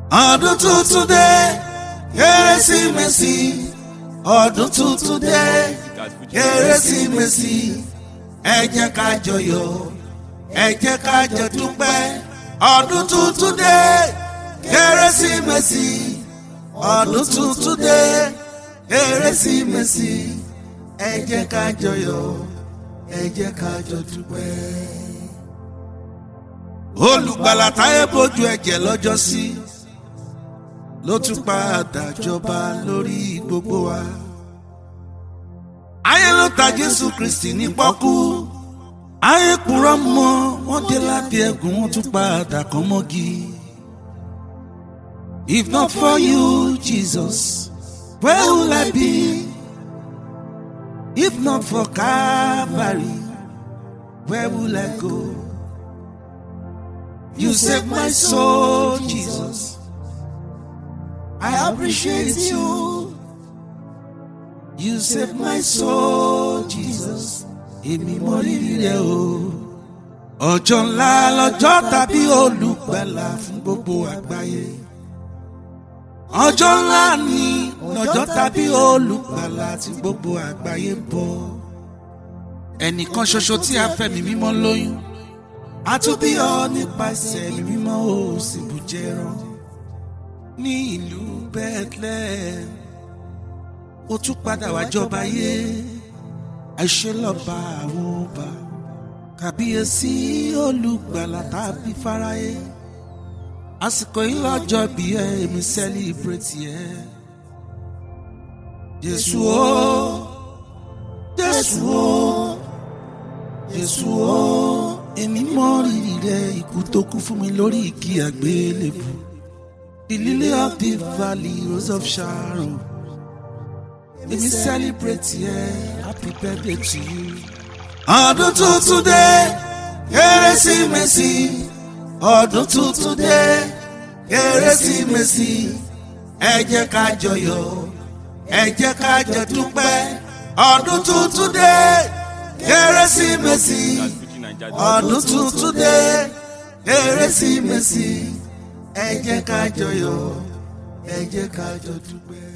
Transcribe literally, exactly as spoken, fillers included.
ọdún tuntun dé kérésìmesì ọdún tuntun dé kérésìmesì ẹ jẹ́ ká jọyọ̀ ẹ jẹ́ ká jọ dúpẹ́ ọdún tuntun dé kérésìmesì ọdún tuntun dé kérésìmesì ẹ jẹ́ ká jọyọ̀ ẹ jẹ́ ká jọ dúpẹ́. Olùgbàlà táyé bójú ẹ̀jẹ̀ lọ́jọ́ sí ló tún padà jọba lórí gbogbo wa. Ayé ló ta Jésù Kristi ní pọ́kú. Ayé kúrọ́ mọ́ wọ́n dé lábẹ́ ẹ̀gún wọ́n tún padà kàn mọ́gi. If not for you, Jesus, where will I be? If not for Calvary, where will I go? You saved my soul, Jesus. I appreciate you. You saved my soul, Jesus. Èmi mọ rírì rẹ o. Ọjọ́ ńlá lọ́jọ́ tàbí olùgbàlà fún gbogbo àgbáyé. Ọjọ́ ńlá ni lọ́jọ́ tàbí olùgbàlà tí gbogbo àgbáyé ń bọ̀. Ẹnìkan ṣoṣo tí a fẹ̀mí mímọ́ lóyún. A tún bí ọ nípasẹ̀ ẹ̀mí mímọ́ ó sì bù jẹran. Ní ìlú Bethlehem ó tún padà wá jọba yé àṣẹ lọ́ba àwọn ọba kàbíyèsí olùgbàlà tàbí fáráyé àsìkò yìí lọ́jọ́ bí ẹ èmi celebrate yẹ. Jésù o Jésù o Jésù o èmi mọ rírì rẹ ikú tó kú fún mi lórí igi àgbélébù. The lily of the valley, rose of Sharon. Let me celebrate here. Happy birthday to you. Ọdún tuntun dé, kérésìmesì. Ọdún tuntun dé, kérésìmesì. Ẹ jẹ́ ká jọyọ̀, ẹ jẹ́ ká jọ dúpẹ́. Ọdún tuntun dé, kérésìmesì. Ọdún tuntun dé, kérésìmesì. Ẹ jẹ́ ká jọyọ̀ ẹ jẹ́ ká jọ dúpẹ́.